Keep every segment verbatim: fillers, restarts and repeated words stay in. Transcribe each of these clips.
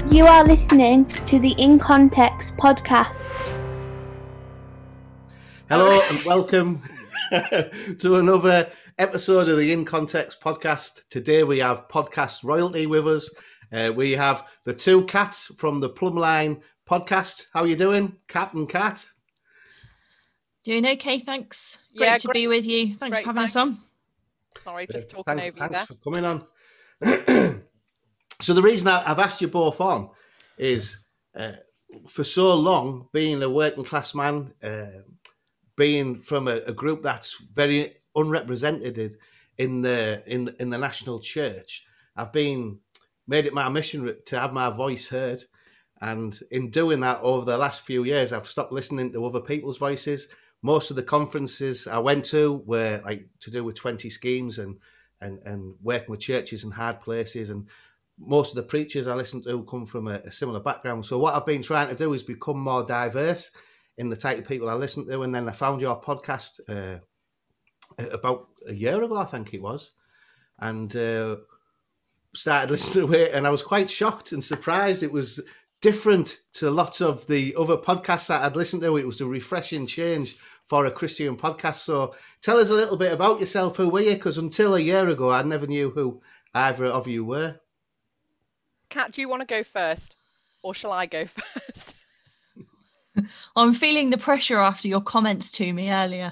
You are listening to the In Context podcast. Hello and welcome to another episode of the In Context podcast. Today we have podcast royalty with us. Uh, we have the two cats from the Plumline podcast. How are you doing, Cat and Cat? Doing okay, thanks. Great yeah, to great. be with you. Thanks Great, for having thanks. us on. Sorry, just Uh, talking thanks, over you thanks there. for coming on. So the reason I- I've asked you both on is uh, for so long, being a working class man, uh, being from a, a group that's very unrepresented in the in the, in the national church, I've been made it my mission to have my voice heard, and in doing that over the last few years, I've stopped listening to other people's voices. Most of the conferences I went to were like to do with twenty schemes and and and working with churches in hard places, and most of the preachers I listen to come from a, a similar background. So what I've been trying to do is become more diverse in the type of people I listen to. And then I found your podcast uh, about a year ago, I think it was, and uh, started listening to it. And I was quite shocked and surprised. It was different to lots of the other podcasts that I'd listened to. It was a refreshing change for a Christian podcast. So tell us a little bit about yourself. Who were you? Because until a year ago, I never knew who either of you were. Kat, do you want to go first, or shall I go first? I'm feeling the pressure after your comments to me earlier.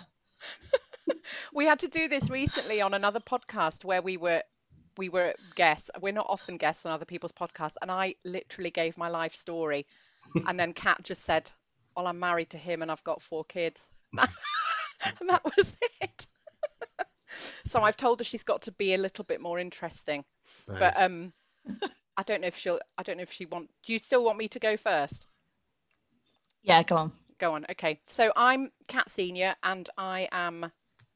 We had to do this recently on another podcast where we were we were guests. We're not often guests on other people's podcasts, and I literally gave my life story, and then Kat just said, "Well, I'm married to him and I've got four kids," and that was it. So I've told her she's got to be a little bit more interesting, Right. but um. I don't know if she'll. I don't know if she want. Do you still want me to go first? Yeah, go on. Go on. Okay. So I'm Kat Senior, and I am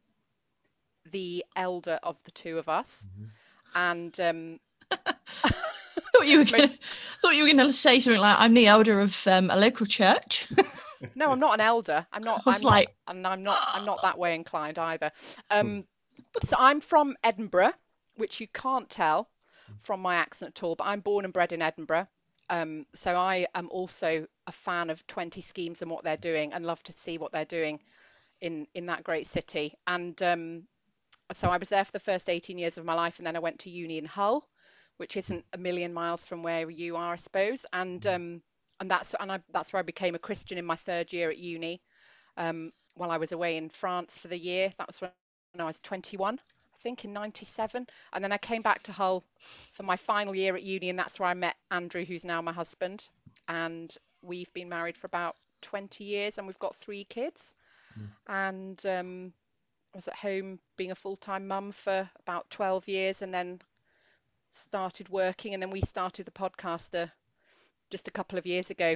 the elder of the two of us. Mm-hmm. And um, thought you were gonna, thought you were going to say something like, "I'm the elder of um, a local church." No, I'm not an elder. I'm not. I was I'm like, not, and I'm not. I'm not that way inclined either. Um, so I'm from Edinburgh, which you can't tell from my accent at all, but I'm born and bred in Edinburgh. Um, so I am also a fan of twenty schemes and what they're doing, and love to see what they're doing in in that great city. And um, so I was there for the first eighteen years of my life, and then I went to uni in Hull, which isn't a million miles from where you are, I suppose. And um, and that's and I, that's where I became a Christian in my third year at uni. Um, while I was away in France for the year, that was when I was twenty-one. I think in ninety-seven, and then I came back to Hull for my final year at uni, and that's where I met Andrew, who's now my husband, and we've been married for about twenty years, and we've got three kids. Mm. And um, I was at home being a full-time mum for about twelve years, and then started working, and then we started the podcast uh, just a couple of years ago.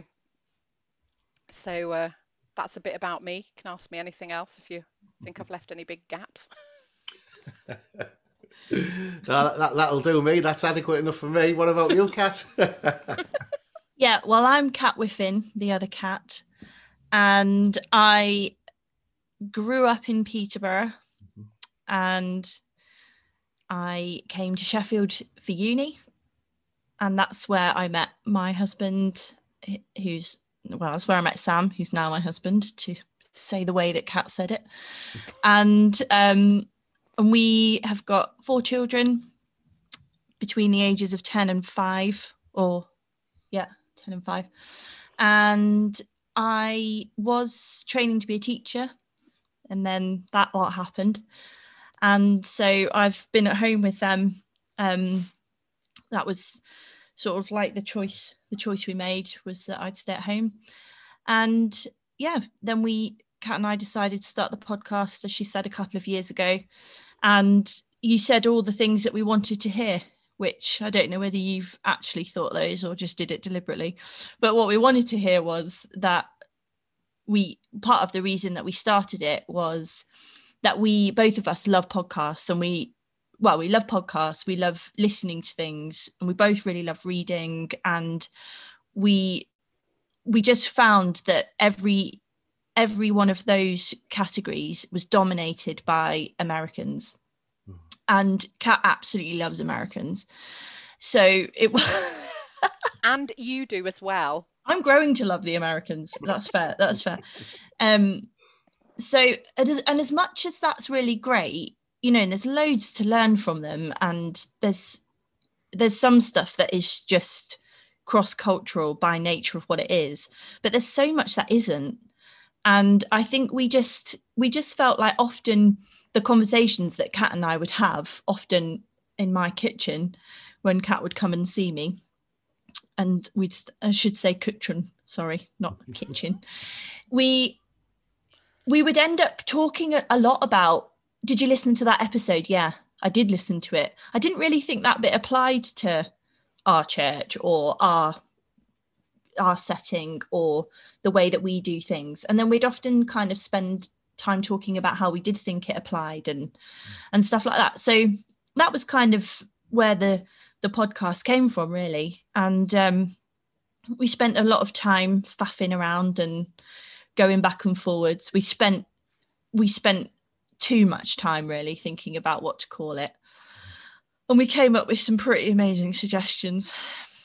So uh, that's a bit about me. You can ask me anything else if you think I've left any big gaps. that, that, that'll do me. That's adequate enough for me. What about you, Kat? Yeah, well, I'm Kat Whiffin, the other cat, and I grew up in Peterborough, and I came to Sheffield for uni, and that's where I met my husband, who's, well, that's where I met Sam, who's now my husband, to say the way that Kat said it. And um And we have got four children between the ages of ten and five, or yeah, ten and five. And I was training to be a teacher, and then that lot happened. And so I've been at home with them. Um, that was sort of like the choice, the choice we made was that I'd stay at home. And yeah, then we, Kat and I decided to start the podcast, as she said, a couple of years ago. And you said all the things that we wanted to hear, which I don't know whether you've actually thought those or just did it deliberately. But what we wanted to hear was that we, part of the reason that we started it was that we, both of us love podcasts, and we, well, we love podcasts, we love listening to things, and we both really love reading. And we, we just found that every, every one of those categories was dominated by Americans. Mm. And Kat absolutely loves Americans. So it was and you do as well. I'm growing to love the Americans. That's fair. That's fair. Um, so, and as, and as much as that's really great, you know, and there's loads to learn from them, and there's there's some stuff that is just cross-cultural by nature of what it is, but there's so much that isn't. And I think we just we just felt like often the conversations that Kat and I would have, often in my kitchen, when Kat would come and see me, and we'd I should say kitchen, sorry, not kitchen. We we would end up talking a lot about, did you listen to that episode? Yeah, I did listen to it. I didn't really think that bit applied to our church or our our setting or the way that we do things. And then we'd often kind of spend time talking about how we did think it applied and and stuff like that. So that was kind of where the the podcast came from, really. And um, we spent a lot of time faffing around and going back and forwards. We spent we spent too much time really thinking about what to call it. And we came up with some pretty amazing suggestions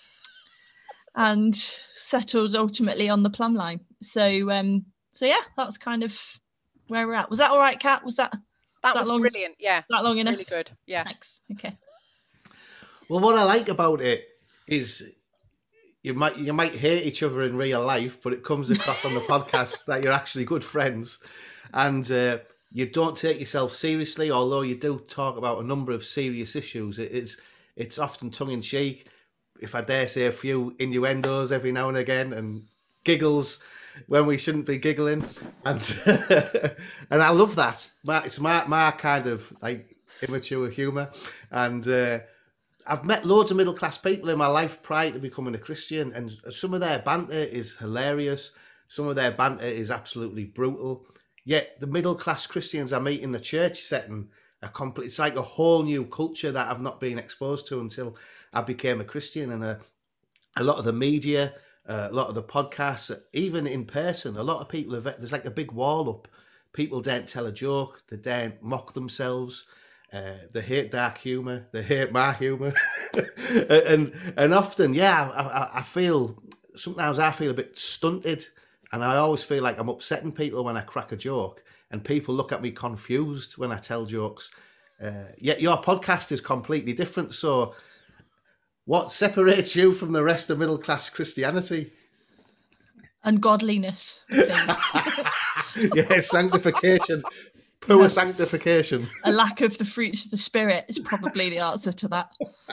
and settled ultimately on the plumb line. So um, so yeah, that's kind of where we're at. Was that all right, Kat? Was that That was was that long, brilliant. Yeah. that long enough? Really good. Yeah. Thanks. Okay. Well, what I like about it is you might you might hate each other in real life, but it comes across on the podcast that you're actually good friends, and uh, you don't take yourself seriously. Although you do talk about a number of serious issues, it is it's often tongue in cheek. If I dare say, a few innuendos every now and again, and giggles when we shouldn't be giggling, and and I love that. My, it's my my kind of like immature humour, and. Uh, I've met loads of middle class people in my life prior to becoming a Christian, and some of their banter is hilarious. Some of their banter is absolutely brutal. Yet the middle class Christians I meet in the church setting are complete. It's like a whole new culture that I've not been exposed to until I became a Christian. And a, a lot of the media, uh, a lot of the podcasts, even in person, a lot of people have. There's like a big wall up. People daren't tell a joke. They daren't mock themselves. Uh, they hate dark humour. They hate my humour, and and often, yeah, I, I, I feel sometimes I feel a bit stunted, and I always feel like I'm upsetting people when I crack a joke, and people look at me confused when I tell jokes. Uh, yet your podcast is completely different. So, what separates you from the rest of middle class Christianity? And godliness. I think. Yeah, sanctification. Poor yeah. Sanctification. A lack of the fruits of the spirit is probably the answer to that.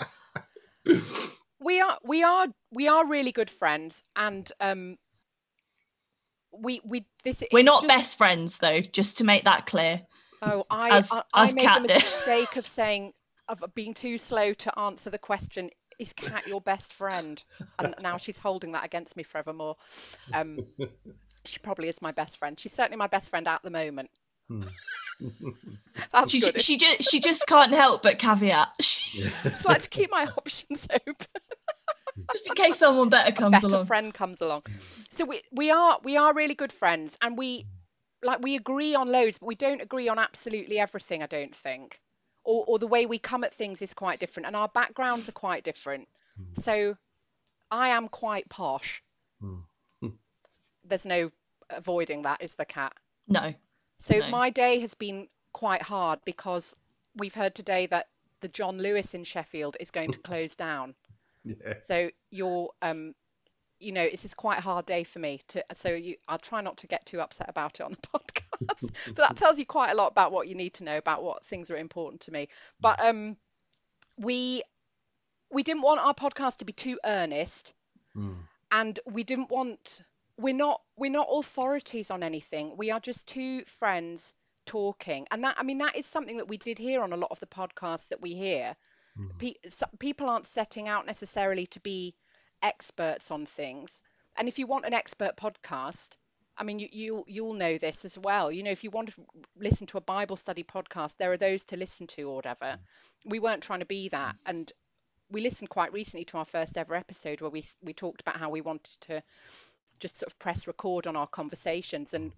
We are, we are, we are really good friends, and um, we, we, this. We're not just... best friends, though. Just to make that clear. Oh, I, as, I, I as made Kat the did. mistake of saying, of being too slow to answer the question. Is Kat your best friend? And now she's holding that against me forevermore. Um, she probably is my best friend. She's certainly my best friend at the moment. Hmm. That's she, good. she just she just can't help but caveat. Just like to keep my options open. Just in case someone better comes A better along. friend comes along. So we we are we are really good friends, and we like we agree on loads, but we don't agree on absolutely everything, I don't think. Or or the way we come at things is quite different, and our backgrounds are quite different. So I am quite posh. There's no avoiding that, is there, Kat? No. So no. my day has been quite hard because we've heard today that the John Lewis in Sheffield is going to close down. Yeah. So you're, um, you know, it's just quite a hard day for me to. So you, I'll try not to get too upset about it on the podcast. But that tells you quite a lot about what you need to know about what things are important to me. But um, we we didn't want our podcast to be too earnest, mm. and we didn't want. We're not we're not authorities on anything. We are just two friends talking, and that I mean that is something that we did hear on a lot of the podcasts that we hear. Mm. Pe- so people aren't setting out necessarily to be experts on things, and if you want an expert podcast, I mean you you you'll know this as well. You know, if you want to listen to a Bible study podcast, there are those to listen to or whatever. Mm. We weren't trying to be that, and we listened quite recently to our first ever episode where we we talked about how we wanted to just sort of press record on our conversations, and we've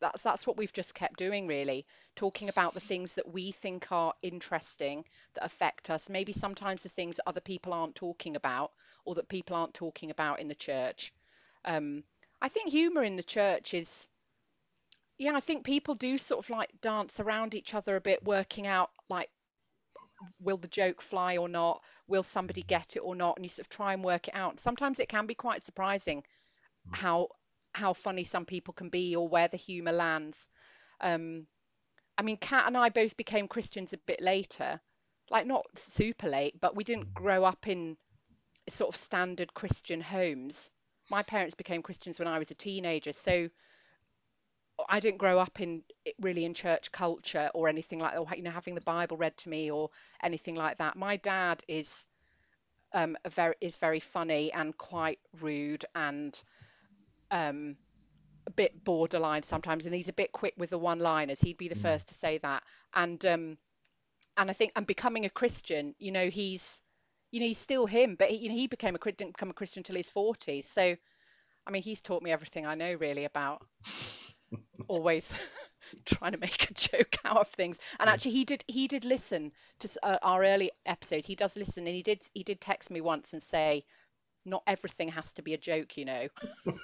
that's that's what we've just kept doing, really, talking about the things that we think are interesting, that affect us, maybe sometimes the things that other people aren't talking about, or that people aren't talking about in the church. um I think humor in the church is, yeah, I think people do sort of like dance around each other a bit, working out like, will the joke fly or not, will somebody get it or not, and you sort of try and work it out. Sometimes it can be quite surprising how how funny some people can be, or where the humor lands. um I mean, Kat and I both became Christians a bit later, like not super late, but we didn't grow up in sort of standard Christian homes. My parents became Christians when I was a teenager, so I didn't grow up in really in church culture or anything like that, or you know, having the Bible read to me or anything like that. My dad is um a very is very funny and quite rude, and um a bit borderline sometimes, and he's a bit quick with the one-liners. He'd be the first to say that. And um and I think, and becoming a Christian, you know, he's you know he's still him, but he, you know, he became a didn't become a Christian until his forties. So I mean, he's taught me everything I know really about always trying to make a joke out of things. And actually, he did he did listen to uh, our early episodes. He does listen, and he did he did text me once and say, not everything has to be a joke, you know,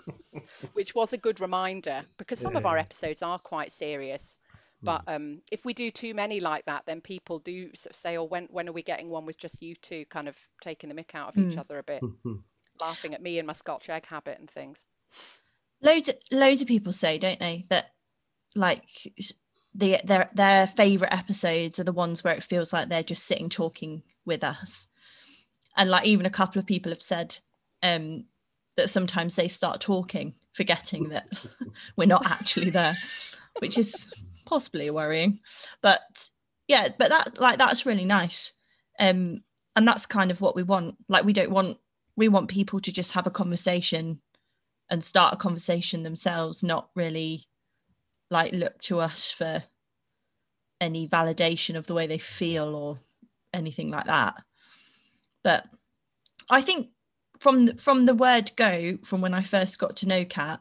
which was a good reminder, because some Yeah. of our episodes are quite serious. But um, if we do too many like that, then people do sort of say, oh, when when are we getting one with just you two, kind of taking the mick out of each Mm. other a bit, laughing at me and my Scotch egg habit and things. Loads, loads of people say, don't they, that like the, their their favourite episodes are the ones where it feels like they're just sitting talking with us. And like even a couple of people have said um, that sometimes they start talking, forgetting that we're not actually there, which is possibly worrying. But yeah, but that like that's really nice. Um, and that's kind of what we want. Like we don't want, we want people to just have a conversation and start a conversation themselves, not really like look to us for any validation of the way they feel or anything like that. But I think from from the word go, from when I first got to know Kat,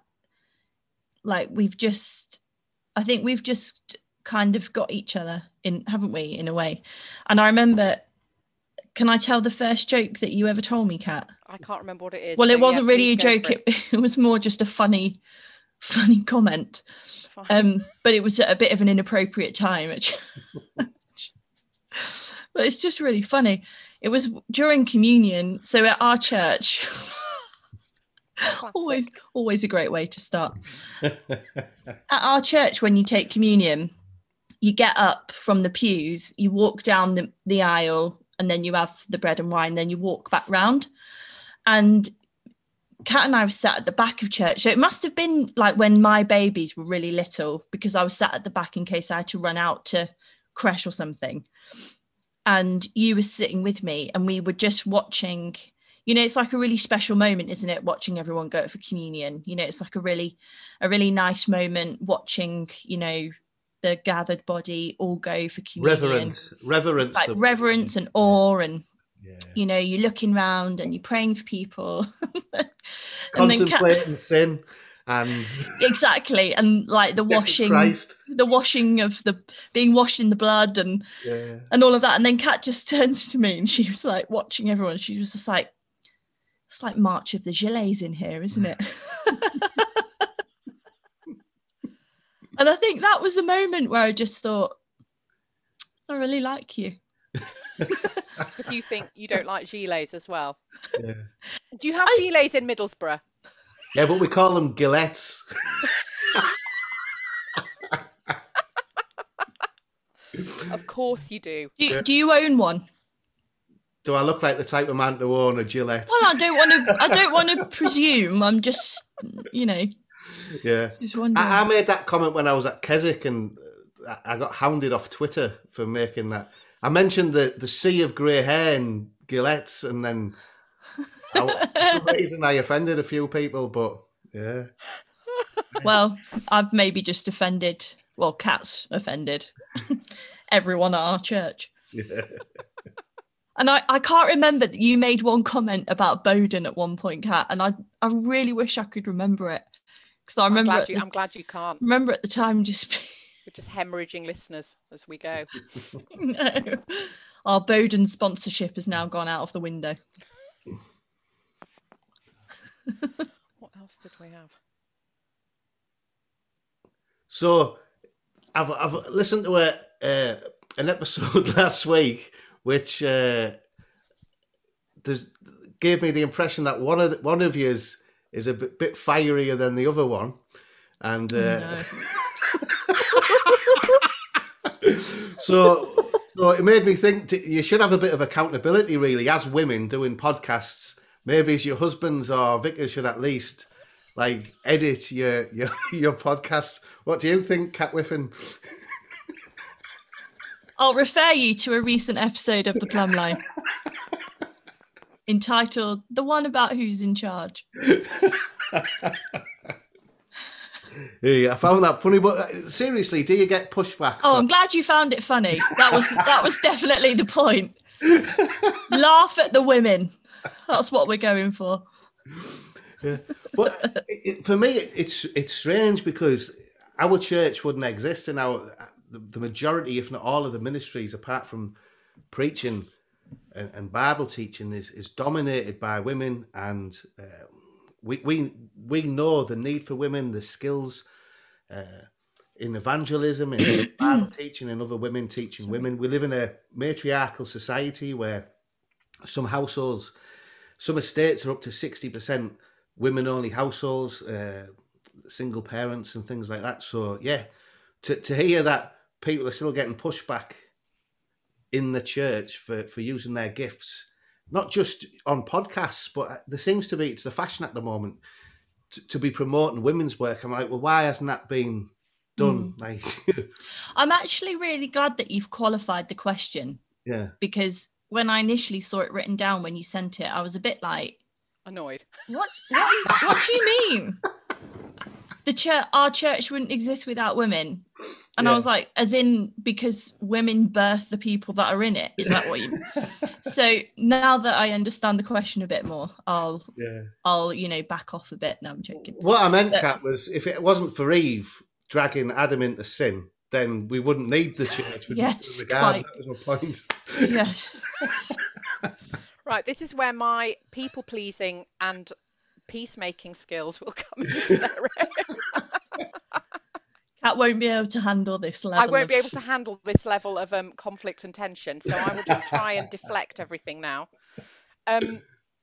like we've just, I think we've just kind of got each other in, haven't we, in a way. And I remember, can I tell the first joke that you ever told me, Kat? I can't remember what it is. Well, so it wasn't yeah, really a please go joke. for it. It, it was more just a funny, funny comment. Fine. Um, but it was at a bit of an inappropriate time. Which, but it's just really funny. It was during communion. So at our church, always, always a great way to start. At our church, when you take communion, you get up from the pews, you walk down the, the aisle, and then you have the bread and wine, then you walk back round. And Kat and I were sat at the back of church. So it must have been like when my babies were really little, because I was sat at the back in case I had to run out to creche or something. And you were sitting with me, and we were just watching, you know, it's like a really special moment, isn't it? Watching everyone go for communion. You know, it's like a really, a really nice moment watching, you know, the gathered body all go for communion. Reverence, reverence, like the- reverence and awe, and Yeah. you know, you're looking round and you're praying for people. And then Contemplating Kat, sin and exactly, and like the death of washing, Christ. the washing of the being washed in the blood, and Yeah. and all of that. And then Kat just turns to me and she was like watching everyone. She was just like, it's like March of the Gilets in here, isn't it? And I think that was a moment where I just thought, I really like you. Because you think you don't like gilets as well. Yeah. Do you have I- gilets in Middlesbrough? Yeah, but we call them gillettes. Of course you do. Do you, Yeah. do you own one? Do I look like the type of man to own a Gillette? Well, I don't want to. I don't want to presume. I'm just, you know, Yeah. just wondering. I, I made that comment when I was at Keswick, and I- I got hounded off Twitter for making that. I mentioned the, the sea of grey hair and Gillettes, and then I, for some reason I offended a few people, but yeah. Well, I've maybe just offended. Well, Kat's offended everyone at our church. Yeah. And I, I can't remember that you made one comment about Bowden at one point, Kat, and I, I really wish I could remember it. Because I I'm remember, glad at you. the, I'm glad you can't. remember at the time just We're just hemorrhaging listeners as we go. no, our Bowden sponsorship has now gone out of the window. What else did we have? So, I've I've listened to a uh, an episode last week, which uh, does gave me the impression that one of the, one of you is, is a bit, bit fierier than the other one, and uh, No. so so it made me think to, you should have a bit of accountability, really, as women doing podcasts. Maybe as your husbands or Vickers should at least like edit your your your podcast. What do you think, Cat Whiffen? I'll refer you to a recent episode of The Plumb Line entitled "The One About Who's in Charge." Yeah, I found that funny, but uh, seriously, do you get pushback? Oh, for- I'm glad you found it funny. That was that was definitely the point. Laugh at the women. That's what we're going for. Yeah. But it, for me, it, it's it's strange because our church wouldn't exist, and our the, the majority, if not all, of the ministries, apart from preaching and, and Bible teaching, is is dominated by women, and uh, we we we know the need for women, the skills uh, in evangelism, in Bible teaching, and other women teaching Sorry. women. We live in a matriarchal society where some households, some estates are up to sixty percent women-only households, uh, single parents and things like that. So, yeah, to, to hear that people are still getting pushback in the church for, for using their gifts, not just on podcasts, but there seems to be, it's the fashion at the moment, to, to be promoting women's work. I'm like, well, why hasn't that been done? Mm. Like, I'm actually really glad that you've qualified the question. Yeah. Because when I initially saw it written down when you sent it, I was a bit like, annoyed. What? What, is, what do you mean? The church, our church wouldn't exist without women, and yeah. I was like, as in because women birth the people that are in it. Is that what you mean? So now that I understand the question a bit more, I'll, yeah. I'll, you know, back off a bit. No, I'm joking. What I meant, but, Kat, was if it wasn't for Eve dragging Adam into sin, then we wouldn't need the church. We'd yes, just regard. That was my point. Yes. Right, this is where my people-pleasing and peacemaking skills will come into their own. Kat won't be able to handle this level. I won't of... be able to handle this level of um, conflict and tension, so I will just try and deflect everything now. Um,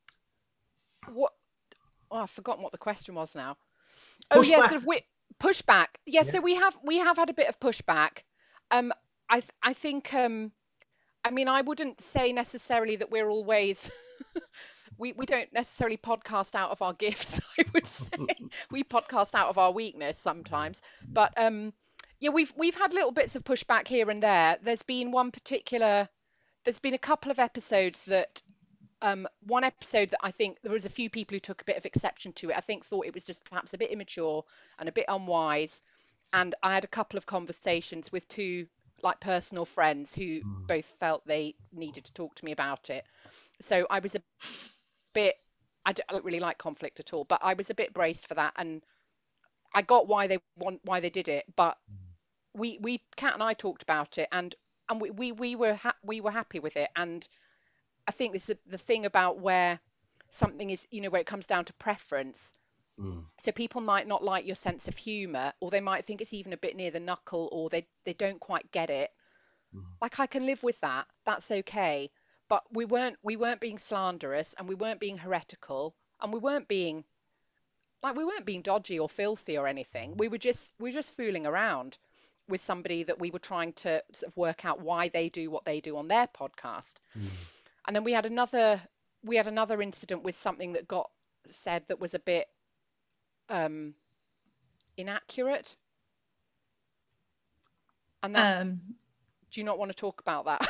what? Oh, I've forgotten what the question was now. Oh, pushback. yeah, sort of we, pushback. Yeah, yeah, so we have we have had a bit of pushback. Um, I th- I think. Um, I mean, I wouldn't say necessarily that we're always, we, we don't necessarily podcast out of our gifts, I would say. We podcast out of our weakness sometimes. But um, yeah, we've we've had little bits of pushback here and there. There's been one particular, there's been a couple of episodes that, um, one episode that I think there was a few people who took a bit of exception to it. I think thought it was just perhaps a bit immature and a bit unwise. And I had a couple of conversations with two like personal friends who mm. both felt they needed to talk to me about it. So I was a bit, I don't really like conflict at all, but I was a bit braced for that. And I got why they want, why they did it. But we, we, Kat and I talked about it, and, and we, we, we were, ha- we were happy with it. And I think this is the thing about where something is, you know, where it comes down to preference. Mm. So people might not like your sense of humour, or they might think it's even a bit near the knuckle, or they, they don't quite get it. Mm. Like, I can live with that. That's okay. But we weren't we weren't being slanderous, and we weren't being heretical, and we weren't being like we weren't being dodgy or filthy or anything. We were just we were just fooling around with somebody that we were trying to sort of work out why they do what they do on their podcast. Mm. And then we had another we had another incident with something that got said that was a bit um inaccurate, and that um do you not want to talk about that?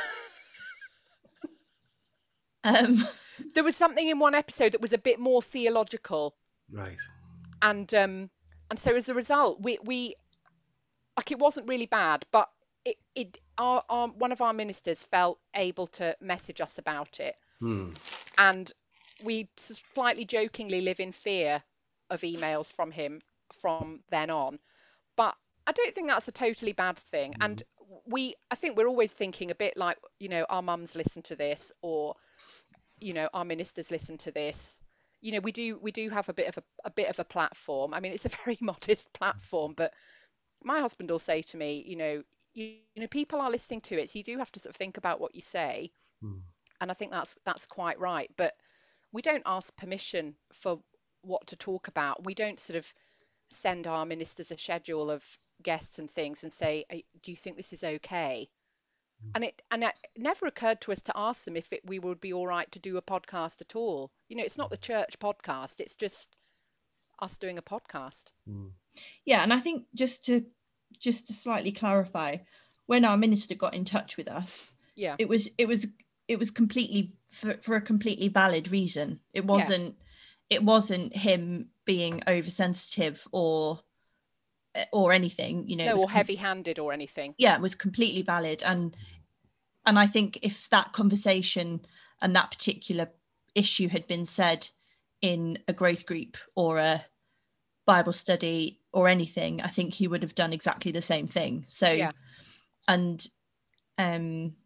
um there was something in one episode that was a bit more theological, right? And um and so as a result we we like it wasn't really bad, but it it our, our one of our ministers felt able to message us about it. hmm. And we slightly jokingly live in fear of emails from him from then on. But I don't think that's a totally bad thing. Mm. And we, I think we're always thinking a bit like, you know, our mums listen to this, or, you know, our ministers listen to this. You know, we do we do have a bit of a, a bit of a platform. I mean, it's a very modest platform, but my husband will say to me, you know, you, you know, people are listening to it, so you do have to sort of think about what you say. Mm. And I think that's that's quite right. But we don't ask permission for what to talk about. We don't sort of send our ministers a schedule of guests and things and say, do you think this is okay? And it and it never occurred to us to ask them if it, we would be all right to do a podcast at all. You know, it's not the church podcast. It's just us doing a podcast. Mm. Yeah, and I think just to just to slightly clarify, when our minister got in touch with us, yeah, it was it was it was completely for, for a completely valid reason. It wasn't yeah. it wasn't him being oversensitive or or anything, you know, no, it was or heavy-handed or anything. Yeah, it was completely valid. And and I think if that conversation and that particular issue had been said in a growth group or a Bible study or anything, I think he would have done exactly the same thing. So yeah. and um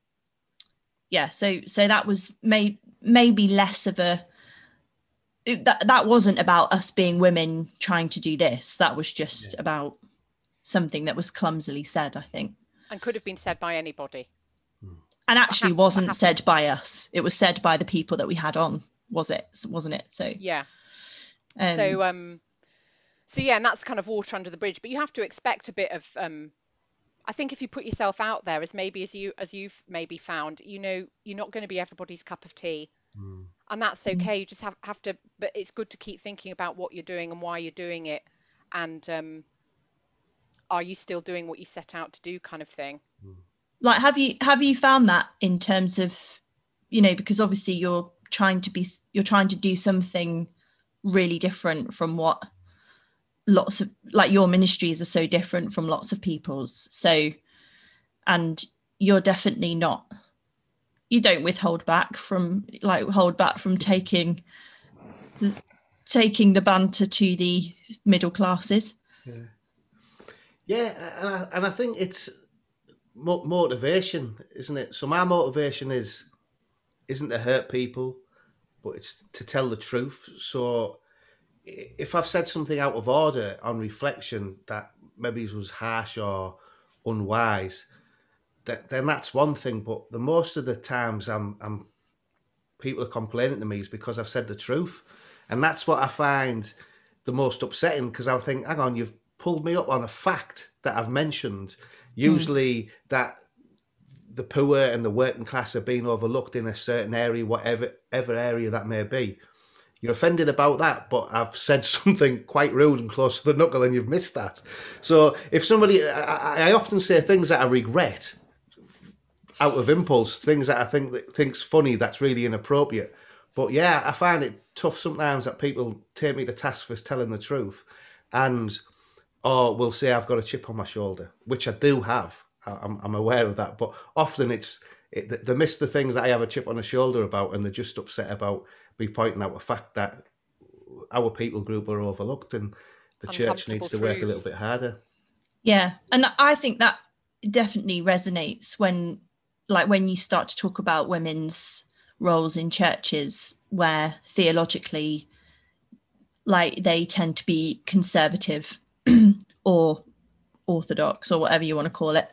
yeah, so so that was may, maybe less of a that that wasn't about us being women trying to do this. That was just yeah. about something that was clumsily said, I think. And could have been said by anybody. And actually ha- wasn't ha- said by us. It was said by the people that we had on, was it? Wasn't it? So yeah. Um, so um so yeah, and that's kind of water under the bridge. But you have to expect a bit of um I think if you put yourself out there, as maybe as you as you've maybe found, you know, you're not going to be everybody's cup of tea. Mm. And that's okay. You just have, have to, but it's good to keep thinking about what you're doing and why you're doing it. And um, are you still doing what you set out to do, kind of thing. Like, have you, have you found that in terms of, you know, because obviously you're trying to be, you're trying to do something really different from what lots of, like your ministries are so different from lots of people's. So, and you're definitely not, you don't withhold back from like hold back from taking taking the banter to the middle classes. Yeah, yeah, and I and I think it's mo- motivation, isn't it? So my motivation is isn't to hurt people, but it's to tell the truth. So if I've said something out of order on reflection that maybe was harsh or unwise, then that's one thing. But the most of the times I'm, I'm people are complaining to me is because I've said the truth. And that's what I find the most upsetting, because I think, hang on, you've pulled me up on a fact that I've mentioned. Usually mm. that the poor and the working class are being overlooked in a certain area, whatever ever area that may be. You're offended about that, but I've said something quite rude and close to the knuckle and you've missed that. So if somebody, I, I often say things that I regret out of impulse, things that I think that think's funny that's really inappropriate. But yeah, I find it tough sometimes that people take me to task for telling the truth, and or will say I've got a chip on my shoulder, which I do have. I'm, I'm aware of that, but often it's it, they miss the things that I have a chip on the shoulder about, and they're just upset about me pointing out the fact that our people group are overlooked and the church needs to work a little bit harder. Yeah, and I think that definitely resonates when, like, when you start to talk about women's roles in churches where theologically, like, they tend to be conservative or orthodox or whatever you want to call it.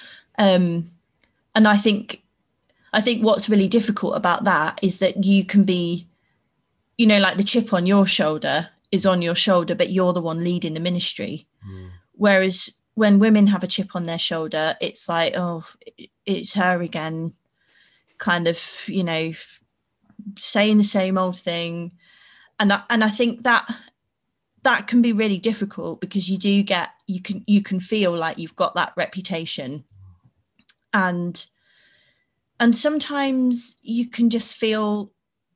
Um, and I think, I think what's really difficult about that is that you can be, you know, like the chip on your shoulder is on your shoulder, but you're the one leading the ministry. Mm. Whereas when women have a chip on their shoulder, it's like, oh, it's her again, kind of, you know, saying the same old thing. And I, and I think that that can be really difficult, because you do get, you can, you can feel like you've got that reputation. And, and sometimes you can just feel,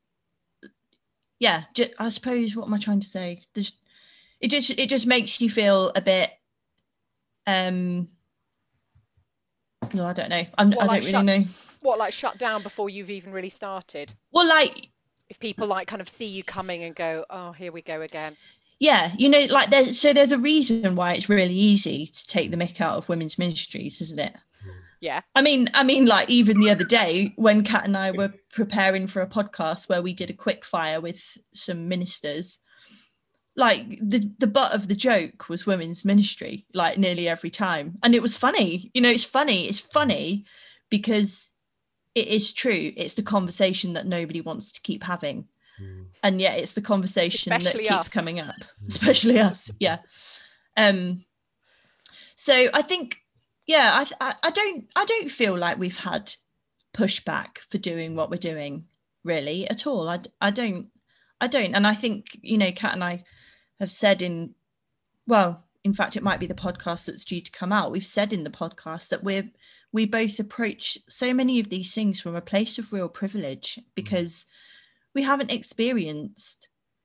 yeah, just, I suppose, what am I trying to say? There's, it just, it just makes you feel a bit, um, no, I don't know. I'm, what, I like don't shut, really know. What, like shut down before you've even really started? Well, like, if people like kind of see you coming and go, oh, here we go again. Yeah, you know, like there's so there's a reason why it's really easy to take the mick out of women's ministries, isn't it? Yeah. I mean, I mean, like even the other day when Kat and I were preparing for a podcast where we did a quick fire with some ministers, like the, the butt of the joke was women's ministry, like nearly every time. And it was funny. You know, it's funny. It's funny because it is true. It's the conversation that nobody wants to keep having. Mm. And yet it's the conversation especially that keeps us. coming up, especially us. Yeah. Um. So I think, yeah, I, I don't I don't feel like we've had pushback for doing what we're doing, really, at all. I, I don't, I don't. And I think, you know, Kat and I have said in, well, in fact, it might be the podcast that's due to come out. We've said in the podcast that we're, we both approach so many of these things from a place of real privilege because we haven't experienced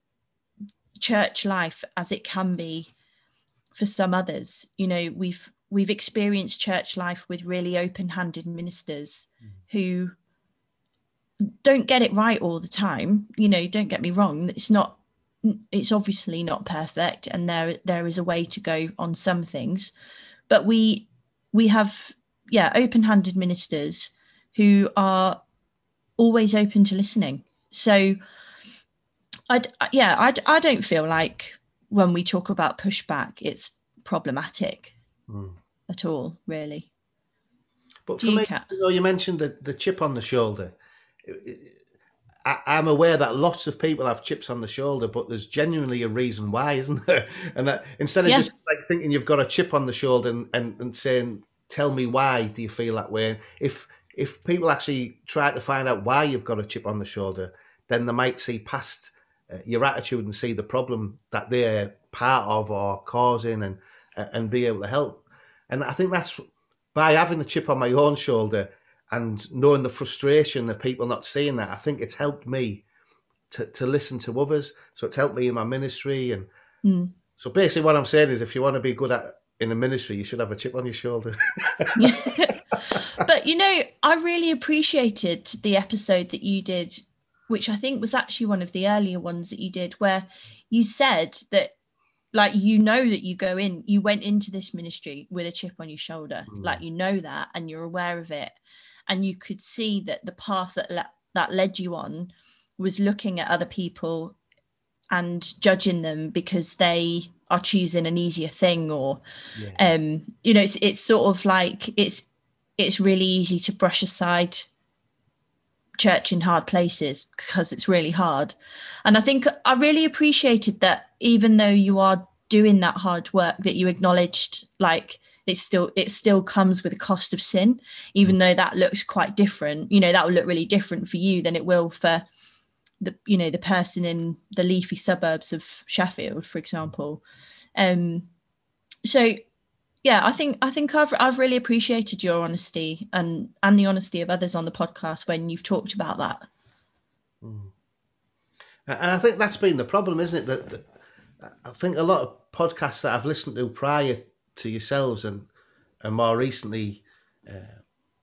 church life as it can be for some others. You know, we've, we've experienced church life with really open-handed ministers mm. who don't get it right all the time. You know, don't get me wrong. It's not, it's obviously not perfect, and there there is a way to go on some things, but we we have yeah open-handed ministers who are always open to listening. So I yeah I, I don't feel like when we talk about pushback it's problematic mm. at all, really. But for me, you know, you mentioned the, the chip on the shoulder. I, I'm aware that lots of people have chips on the shoulder, but there's genuinely a reason why, isn't there? And that instead of yeah. just like thinking you've got a chip on the shoulder and, and, and saying, tell me why do you feel that way? If if people actually try to find out why you've got a chip on the shoulder, then they might see past uh, your attitude and see the problem that they're part of or causing and uh, and be able to help. And I think that's by having the chip on my own shoulder and knowing the frustration of people not seeing that, I think it's helped me to, to listen to others. So it's helped me in my ministry. And mm. so basically what I'm saying is if you want to be good at in a ministry, you should have a chip on your shoulder. But, you know, I really appreciated the episode that you did, which I think was actually one of the earlier ones that you did, where you said that, like, you know that you go in, you went into this ministry with a chip on your shoulder, mm. like, you know that, and you're aware of it. And you could see that the path that le- that led you on was looking at other people and judging them because they are choosing an easier thing, or, yeah. um, you know, it's it's sort of like it's it's really easy to brush aside church in hard places because it's really hard. And I think I really appreciated that, even though you are doing that hard work, that you acknowledged, like, It still it still comes with a cost of sin, even though that looks quite different. You know, that will look really different for you than it will for the, you know, the person in the leafy suburbs of Sheffield, for example. Um, so, yeah, I think I think I've I've really appreciated your honesty and and the honesty of others on the podcast when you've talked about that. Mm. And I think that's been the problem, isn't it? That, that I think a lot of podcasts that I've listened to prior to yourselves and and more recently uh,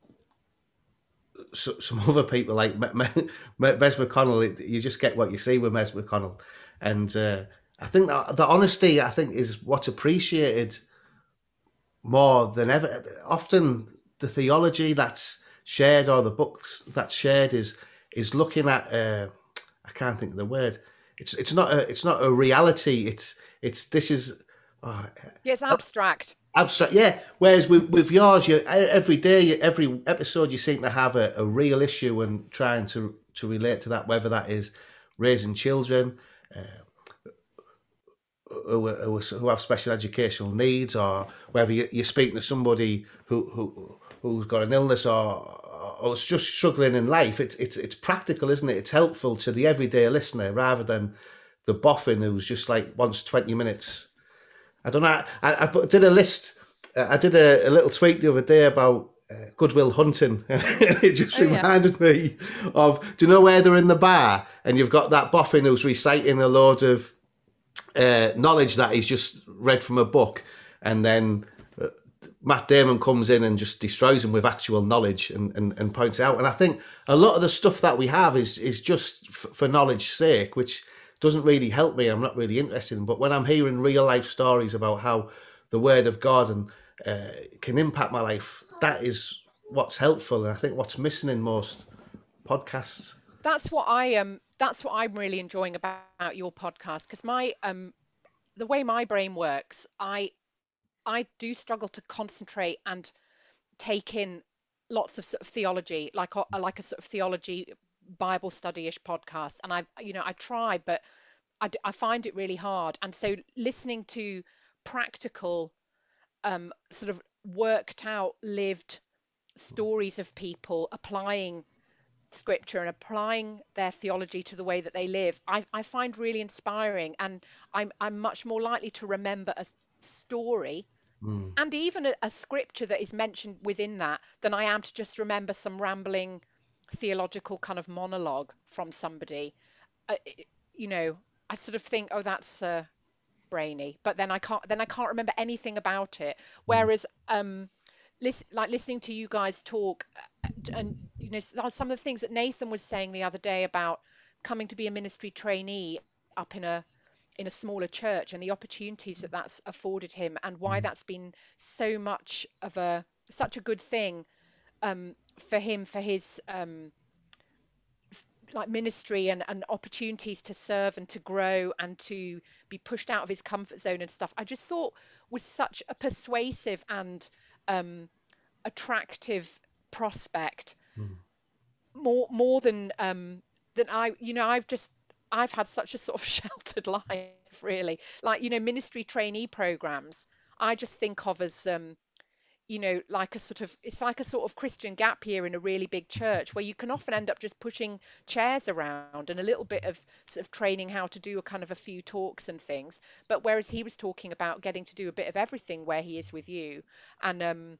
so, some other people like Mes McConnell, you just get what you see with Mes McConnell. And uh, I think that the honesty, I think, is what's appreciated more than ever. Often the theology that's shared or the books that's shared is is looking at uh, I can't think of the word. It's it's not a it's not a reality. It's it's this is Oh, yeah, it's abstract. Abstract, yeah. Whereas with, with yours, you every day, every episode, you seem to have a, a real issue and trying to to relate to that, whether that is raising children uh, who, who, who have special educational needs, or whether you, you're speaking to somebody who who who's got an illness or or is just struggling in life. It's it's it's practical, isn't it? It's helpful to the everyday listener rather than the boffin who's just like wants twenty minutes. I don't know. I, I did a list. I did a, a little tweet the other day about uh, Goodwill Hunting, and it just oh, reminded yeah. me of. Do you know where they're in the bar and you've got that boffin who's reciting a load of uh, knowledge that he's just read from a book, and then uh, Matt Damon comes in and just destroys him with actual knowledge and, and, and points it out. And I think a lot of the stuff that we have is is just f- for knowledge's sake, which doesn't really help me. I'm not really interested in. But when I'm hearing real life stories about how the Word of God and uh, can impact my life, that is what's helpful, and I think what's missing in most podcasts. That's what I um. That's what I'm really enjoying about your podcast, because my um, the way my brain works, I I do struggle to concentrate and take in lots of sort of theology, like a, like a sort of theology Bible study-ish podcast. And I, you know, I try, but I, I find it really hard. And so listening to practical, um, sort of worked out, lived stories of people applying scripture and applying their theology to the way that they live, I, I find really inspiring. And I'm, I'm much more likely to remember a story Mm. and even a, a scripture that is mentioned within that than I am to just remember some rambling theological kind of monologue from somebody. Uh, you know, I sort of think, oh, that's uh, brainy, but then I can't then I can't remember anything about it. Whereas, um, listen, like listening to you guys talk, and you know, some of the things that Nathan was saying the other day about coming to be a ministry trainee up in a in a smaller church and the opportunities that that's afforded him, and why that's been so much of a such a good thing um, for him, for his um, like ministry and, and opportunities to serve and to grow and to be pushed out of his comfort zone and stuff. I just thought was such a persuasive and um, attractive prospect, mm. more more than um, than I you know I've just I've had such a sort of sheltered life, really. Like, you know, ministry trainee programs, I just think of as, um, you know, like a sort of, it's like a sort of Christian gap year in a really big church where you can often end up just pushing chairs around and a little bit of sort of training how to do a kind of a few talks and things. But whereas he was talking about getting to do a bit of everything where he is with you. And, um,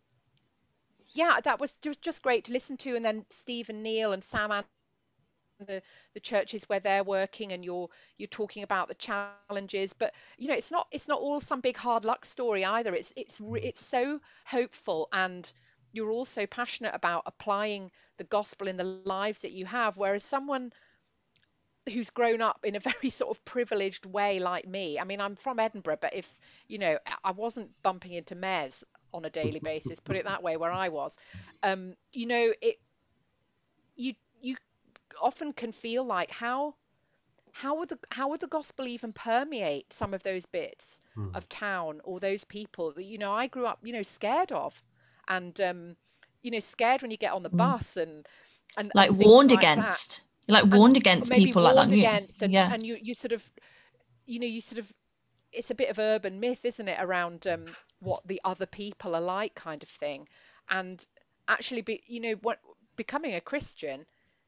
yeah, that was just, just great to listen to. And then Steve and Neil and Sam and the the churches where they're working, and you're you're talking about the challenges, but you know, it's not it's not all some big hard luck story either. It's it's it's so hopeful, and you're also passionate about applying the gospel in the lives that you have. Whereas someone who's grown up in a very sort of privileged way like me, I mean, I'm from Edinburgh, but if you know, I wasn't bumping into Mez on a daily basis, put it that way, where I was, um, you know, it you you often can feel like how how would the how would the gospel even permeate some of those bits hmm. of town, or those people that, you know, I grew up, you know, scared of, and um you know, scared when you get on the mm. bus and and like and warned like against that. like warned and against people like that against, and, yeah and you you sort of you know you sort of it's a bit of urban myth, isn't it, around um what the other people are like, kind of thing. And actually, be you know what becoming a Christian,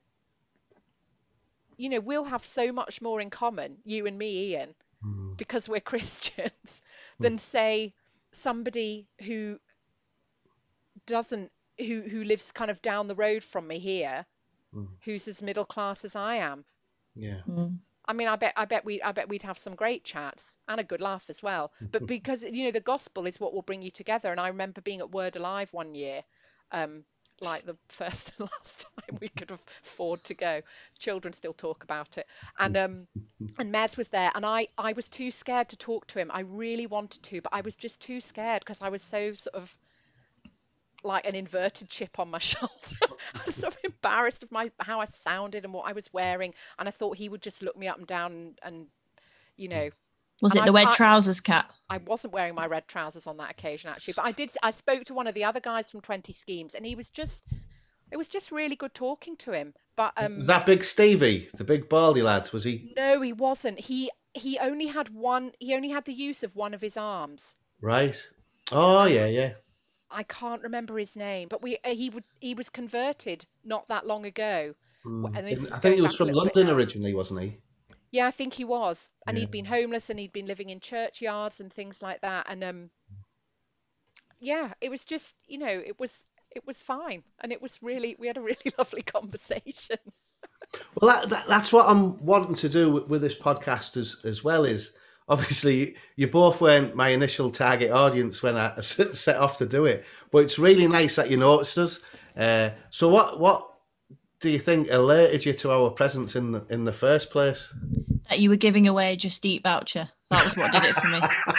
you know, we'll have so much more in common, you and me, Ian, mm. because we're Christians, than mm. say somebody who doesn't, who who lives kind of down the road from me here, mm. who's as middle class as I am. Yeah. Mm. I mean, I bet, I bet we, I bet we'd have some great chats and a good laugh as well. But because, you know, the gospel is what will bring you together. And I remember being at Word Alive one year, um, like the first and last time we could afford to go. Children still talk about it. And um and Mez was there, and I I was too scared to talk to him. I really wanted to, but I was just too scared because I was so sort of like an inverted chip on my shoulder. I was sort of embarrassed of my how I sounded and what I was wearing, and I thought he would just look me up and down and, and you know. Was it the red trousers, Kat? I wasn't wearing my red trousers on that occasion, actually, but I did. I spoke to one of the other guys from twenty Schemes, and he was just, it was just really good talking to him. But um, was that big Stevie, the big baldy lad? Was he? No, he wasn't. He he only had one. He only had the use of one of his arms. Right. Oh um, yeah, yeah. I can't remember his name, but we he would he was converted not that long ago. Mm. And I think he was from London originally, wasn't he? Yeah, I think he was. And yeah. he'd been homeless, and he'd been living in churchyards and things like that. And um, yeah, it was just, you know, it was it was fine. And it was really, we had a really lovely conversation. Well, that, that, that's what I'm wanting to do with, with this podcast as, as well, is obviously you both weren't my initial target audience when I set off to do it. But it's really nice that you noticed us. Uh, so what what... do you think alerted you to our presence in the in the first place? that you were giving away a Just Eat voucher. That was what did it for me.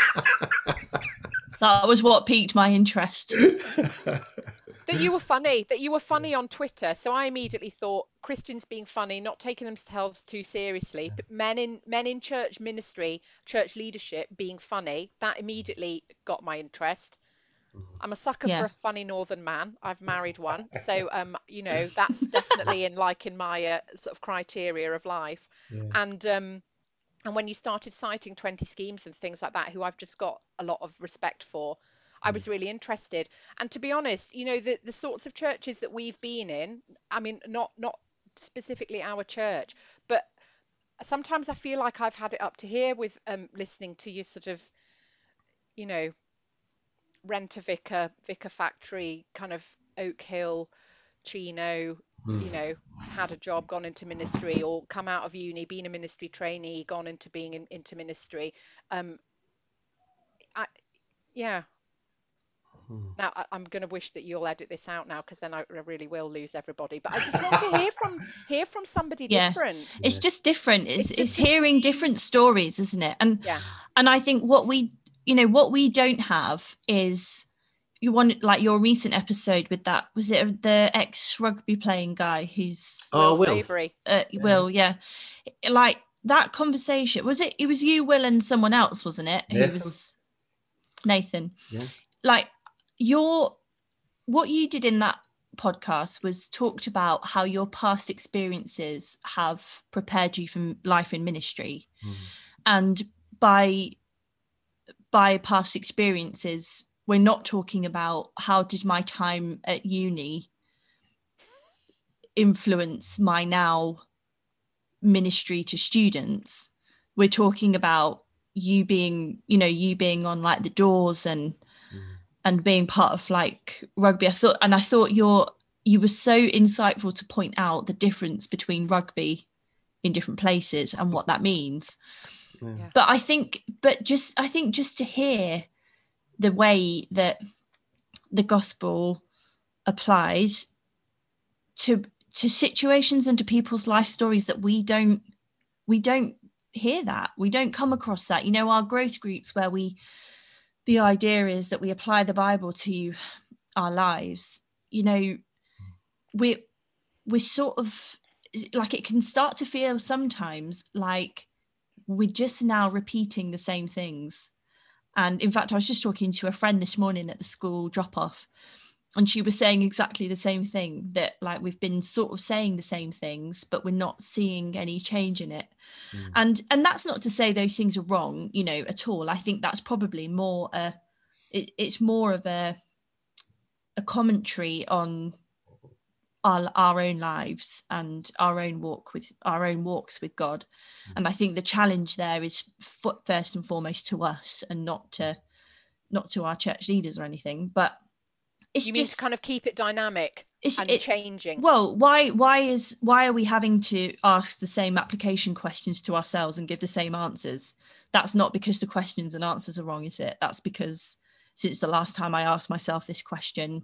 That was what piqued my interest. That you were funny, that you were funny on Twitter. So I immediately thought Christians being funny, not taking themselves too seriously, but men in men in church ministry, church leadership being funny, that immediately got my interest. I'm a sucker Yeah. for a funny northern man. I've married one. So, um, you know, that's definitely in like in my uh, sort of criteria of life. Yeah. And um, and when you started citing twenty schemes and things like that, who I've just got a lot of respect for, I was really interested. And to be honest, you know, the, the sorts of churches that we've been in, I mean, not not specifically our church, but sometimes I feel like I've had it up to here with um, listening to you sort of, you know, Rent a Vicar, Vicar Factory, kind of Oak Hill, Chino, Mm. you know, had a job, gone into ministry, or come out of uni, been a ministry trainee, gone into being in, into ministry. Um, I, yeah. Mm. Now I, I'm going to wish that you'll edit this out now, because then I really will lose everybody. But I just want to hear from hear from somebody Yeah. different. It's just different. It's, It's it's, just hearing different. different stories, isn't it? And Yeah. and I think what we, you know, what we don't have is, you want, like your recent episode with that, was it the ex rugby playing guy who's Oh, Will Will. Savory. uh, Will, yeah, like that conversation. Was it? It was you, Will, and someone else, wasn't it? Nathan. Who was Nathan? Yeah. Like your, what you did in that podcast was talked about how your past experiences have prepared you for life in ministry, Mm. and by by past experiences, we're not talking about how did my time at uni influence my now ministry to students. We're talking about you being, you know, you being on like the doors and Mm. and being part of like rugby. I thought, and I thought you're you were so insightful to point out the difference between rugby in different places and what that means. Yeah. But I think, but just I think just to hear the way that the gospel applies to to situations and to people's life stories that we don't we don't hear that we don't come across that. You know, our growth groups where we the idea is that we apply the Bible to our lives. You know, we we're sort of like, it can start to feel sometimes like we're just now repeating the same things. And in fact, I was just talking to a friend this morning at the school drop off, and she was saying exactly the same thing, that like we've been sort of saying the same things, but we're not seeing any change in it. Mm. And and that's not to say those things are wrong, you know, at all. I think that's probably more a, it, it's more of a, a commentary on our, our own lives and our own walk with our own walks with God. Mm. And I think the challenge there is f- first and foremost to us, and not to not to our church leaders or anything, but it's you mean just to kind of keep it dynamic and it, changing. Well, why why is why are we having to ask the same application questions to ourselves and give the same answers? That's not because the questions and answers are wrong, is it? That's because since the last time I asked myself this question,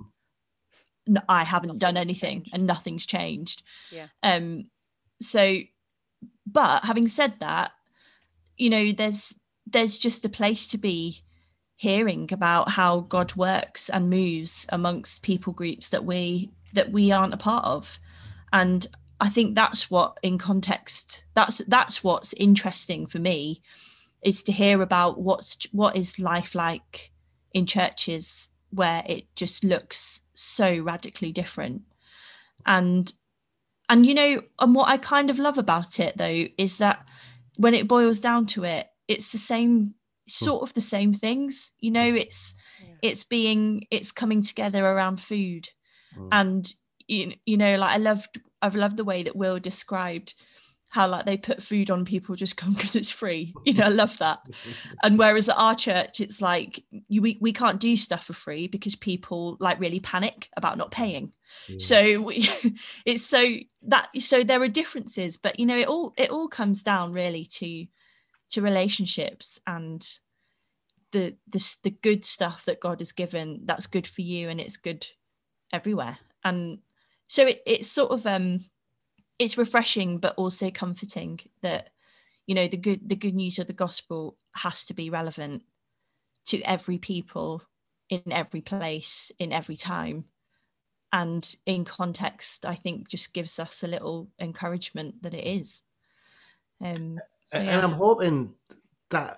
I haven't nothing's done anything changed. And nothing's changed. Yeah. Um. So, but having said that, you know, there's there's just a place to be hearing about how God works and moves amongst people groups that we that we aren't a part of. And I think that's what, in context, that's that's what's interesting for me, is to hear about what's what is life like in churches where it just looks so radically different. And and you know, and what I kind of love about it though is that when it boils down to it, it's the same sort of the same things, you know, it's yeah. it's being it's coming together around food. Mm. And you, you know, like I loved I've loved the way that Will described how like they put food on people just come because it's free, you know. I love that. And whereas at our church it's like you we, we can't do stuff for free because people like really panic about not paying. Yeah. So we, it's so that so there are differences, but you know, it all it all comes down really to to relationships and the the the good stuff that God has given, that's good for you and it's good everywhere. And so it, it's sort of um it's refreshing but also comforting that, you know, the good the good news of the gospel has to be relevant to every people in every place in every time. And in context, I think just gives us a little encouragement that it is. Um, so, and yeah. I'm hoping that,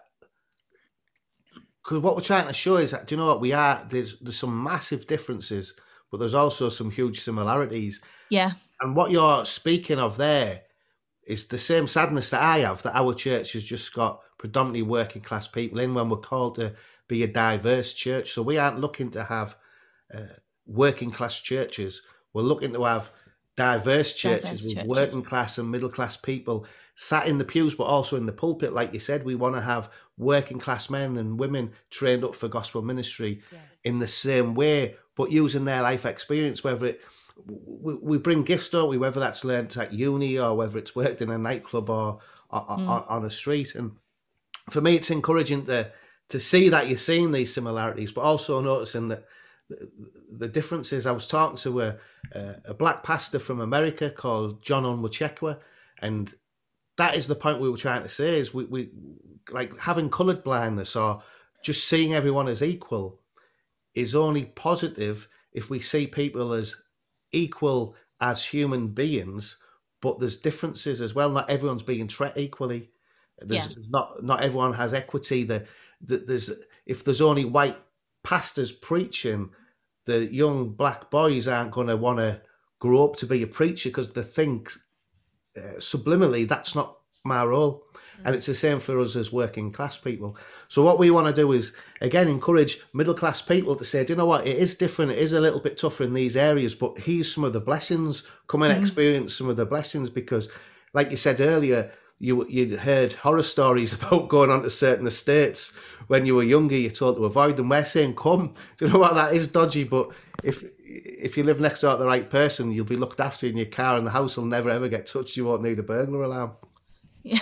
because what we're trying to show is that, do you know what, we are, there's there's some massive differences, but there's also some huge similarities. Yeah. And what you're speaking of there is the same sadness that I have, that our church has just got predominantly working class people in, when we're called to be a diverse church. So we aren't looking to have uh, working class churches. We're looking to have diverse churches Diverse with churches. working class and middle class people sat in the pews, but also in the pulpit. Like you said, we want to have working class men and women trained up for gospel ministry Yeah. in the same way, but using their life experience, whether it, we, we bring gifts, don't we, whether that's learnt at uni or whether it's worked in a nightclub or, or Mm. on, on a street. And for me, it's encouraging to to see that you're seeing these similarities, but also noticing that the, the differences. I was talking to a, a black pastor from America called John Onwuchekwa, and that is the point we were trying to say, is we, we like having coloured blindness or just seeing everyone as equal is only positive if we see people as equal as human beings, but there's differences as well. Not everyone's being treated equally. There's Yeah. not not everyone has equity. The, the, there's if there's only white pastors preaching, the young black boys aren't going to want to grow up to be a preacher, because they think uh, subliminally that's not my role. And it's the same for us as working class people. So what we want to do is, again, encourage middle class people to say, do you know what, it is different, it is a little bit tougher in these areas, but here's some of the blessings. Come and Mhm. experience some of the blessings, because like you said earlier, you you'd heard horror stories about going onto certain estates when you were younger. You're told to avoid them. We're saying come. Do you know what, that is dodgy, but if if you live next door to the right person, you'll be looked after in your car, and the house will never ever get touched. You won't need a burglar alarm. Yeah.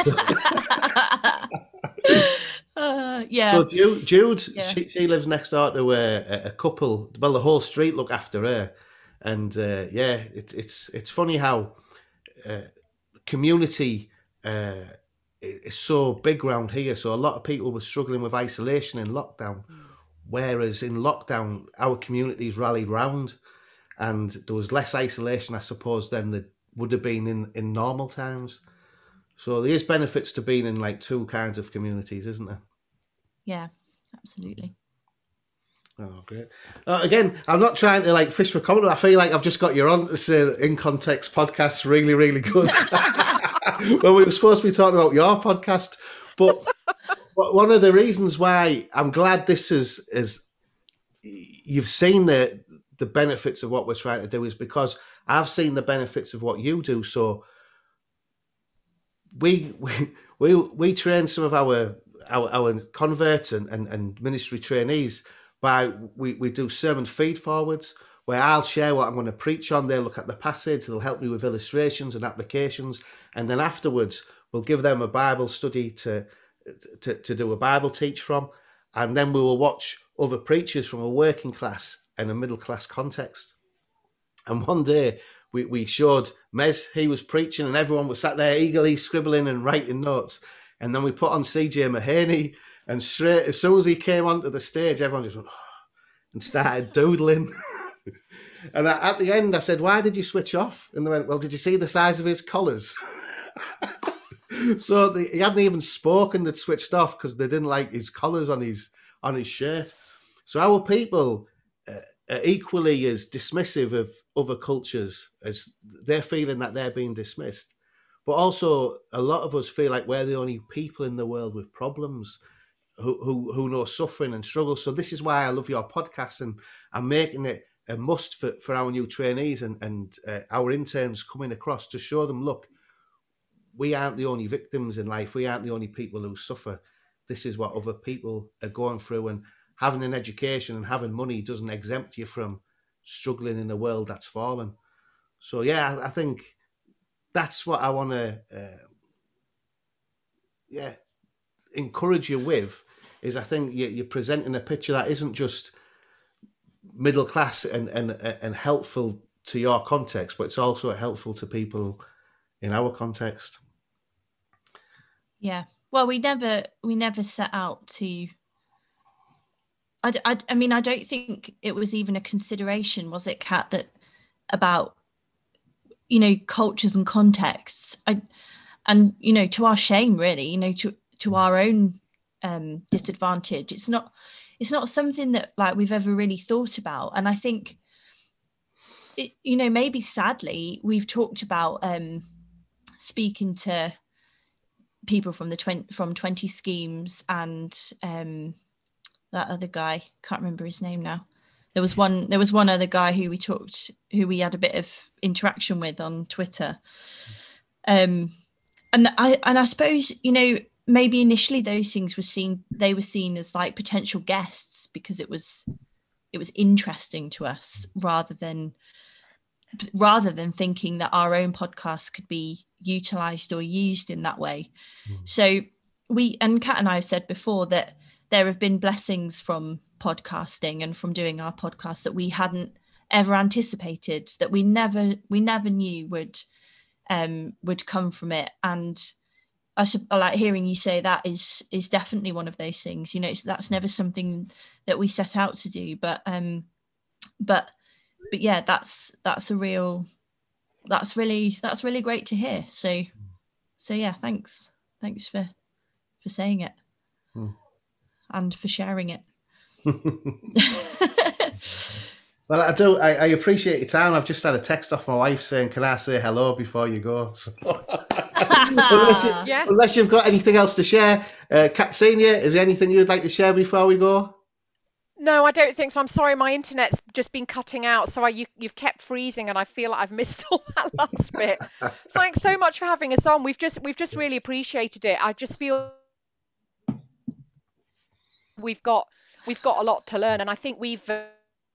uh, yeah. So Jude, Jude Yeah. she, she lives next door to a, a couple. Well, the whole street look after her, and uh, yeah, it, it's it's funny how uh, community uh, is so big around here. So a lot of people were struggling with isolation in lockdown, whereas in lockdown our communities rallied round, and there was less isolation, I suppose, than there would have been in, in normal times. So there is benefits to being in like two kinds of communities, isn't there? Yeah, absolutely. Oh, great. Uh, again, I'm not trying to like fish for comment. I feel like I've just got you on to say In Context podcast's really, really good. Well, we were supposed to be talking about your podcast. But one of the reasons why I'm glad this is, is you've seen the, the benefits of what we're trying to do, is because I've seen the benefits of what you do. So we we we, we train some of our our, our converts and, and, and ministry trainees by we, we do sermon feed forwards, where I'll share what I'm going to preach on. They'll look at the passage, they'll help me with illustrations and applications, and then afterwards we'll give them a Bible study to to, to do a Bible teach from, and then we will watch other preachers from a working class and a middle class context. And one day we, we showed Mez, he was preaching, and everyone was sat there eagerly scribbling and writing notes. And then we put on C J Mahaney, and straight as soon as he came onto the stage, everyone just went, oh, and started doodling. And at the end, I said, why did you switch off? And they went, well, did you see the size of his collars? So the, he hadn't even spoken, they'd switched off because they didn't like his collars on his on his shirt. So our people uh, are equally as dismissive of other cultures, as they're feeling that they're being dismissed. But also, a lot of us feel like we're the only people in the world with problems, who who, who know suffering and struggle. So this is why I love your podcast, and I'm making it a must for, for our new trainees and, and uh, our interns coming across, to show them, look, we aren't the only victims in life. We aren't the only people who suffer. This is what other people are going through. And having an education and having money doesn't exempt you from struggling in a world that's fallen. So, yeah, I, I think that's what I want to uh, yeah, encourage you with, is I think you, you're presenting a picture that isn't just middle class and, and, and helpful to your context, but it's also helpful to people in our context. Yeah. Well, we never we never set out to. I, I, I mean, I don't think it was even a consideration, was it, Kat, that about, you know, cultures and contexts. I, and, you know, to our shame, really, you know, to, to our own um, disadvantage, it's not, it's not something that like we've ever really thought about. And I think, it, you know, maybe sadly, we've talked about um, speaking to people from the twenty from twenty schemes and um, that other guy, can't remember his name now. There was one, there was one other guy who we talked, who we had a bit of interaction with on Twitter. Um, and I, and I suppose, you know, maybe initially those things were seen, they were seen as like potential guests because it was, it was interesting to us rather than, rather than thinking that our own podcast could be utilized or used in that way. Mm. So we, and Kat and I have said before that there have been blessings from podcasting and from doing our podcast that we hadn't ever anticipated, that we never we never knew would um would come from it. And I, I like hearing you say that is is definitely one of those things. You know, it's, that's never something that we set out to do, but um but but yeah, that's that's a real that's really that's really great to hear. So so yeah, thanks thanks for for saying it. Hmm. And for sharing it. Well, I do. I, I appreciate your time. I've just had a text off my wife saying, "Can I say hello before you go?" So, unless, you, yeah. unless you've got anything else to share, uh, Kat Senior, is there anything you'd like to share before we go? No, I don't think so. I'm sorry, my internet's just been cutting out, so I, you, you've kept freezing, and I feel like I've missed all that last bit. Thanks so much for having us on. We've just we've just really appreciated it. I just feel we've got we've got a lot to learn, and I think we've uh,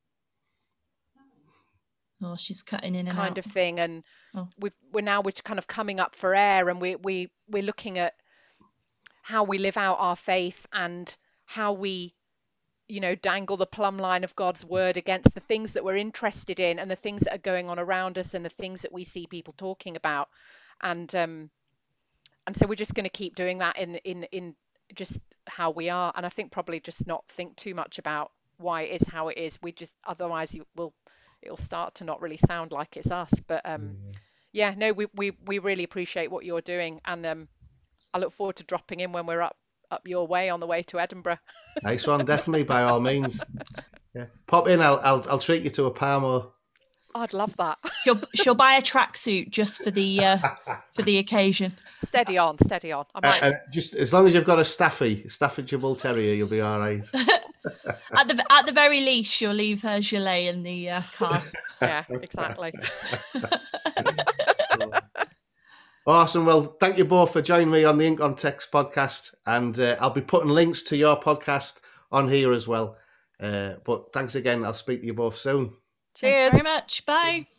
oh she's cutting in and kind out. of thing, and oh. we've we're now we're kind of coming up for air, and we we we're looking at how we live out our faith and how we, you know, dangle the plumb line of God's word against the things that we're interested in and the things that are going on around us and the things that we see people talking about, and um and so we're just going to keep doing that in in in just how we are, and I think probably just not think too much about why it is how it is. We just, otherwise you will it'll start to not really sound like it's us. But um yeah, yeah no we, we we really appreciate what you're doing, and um I look forward to dropping in when we're up up your way on the way to Edinburgh. Nice one, definitely, by all means. Yeah, pop in. I'll I'll, I'll treat you to a Parmo. I'd love that. She'll she'll buy a tracksuit just for the uh, for the occasion. Steady on, steady on. I might... uh, uh, just as long as you've got a Staffy, Staffordshire Bull Terrier, you'll be all right. at the at the very least, she'll leave her gilet in the uh, car. Yeah, exactly. Awesome. Well, thank you both for joining me on the In Context podcast, and uh, I'll be putting links to your podcast on here as well. Uh, but thanks again. I'll speak to you both soon. Cheers. Thanks very much. Bye.